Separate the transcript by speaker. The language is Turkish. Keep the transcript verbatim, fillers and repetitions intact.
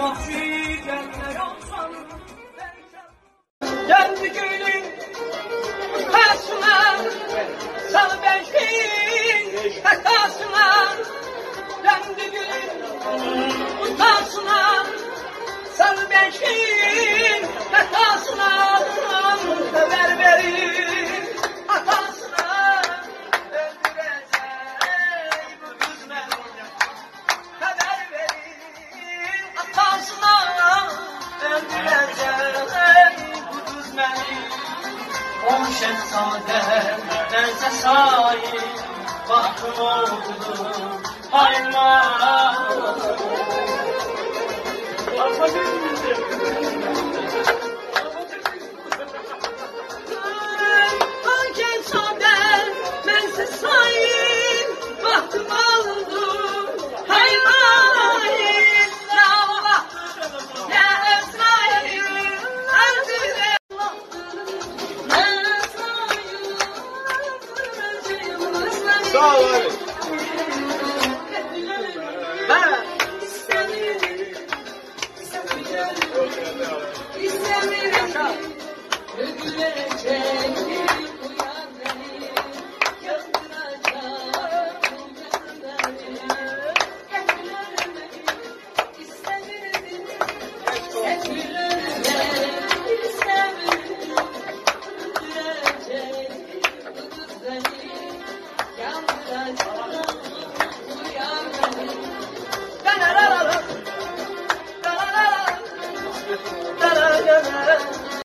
Speaker 1: Geldi gülün karşına, salı beşin hatasına. Geldi gülün karşına, salı beşin hatasına. Ver verin hatasına, öldürecek bu kız beni. Haber verin hatasına, öldürecek bu kız beni. On şehzade neyse sahip, bahtım oldu hayman. On şehzade neyse sahip, bahtım oldu hayman. Ya Allah, ya Esrail, öldüre.
Speaker 2: Sağ ol abi.
Speaker 1: Ben
Speaker 3: İstemiyorum, öldürecek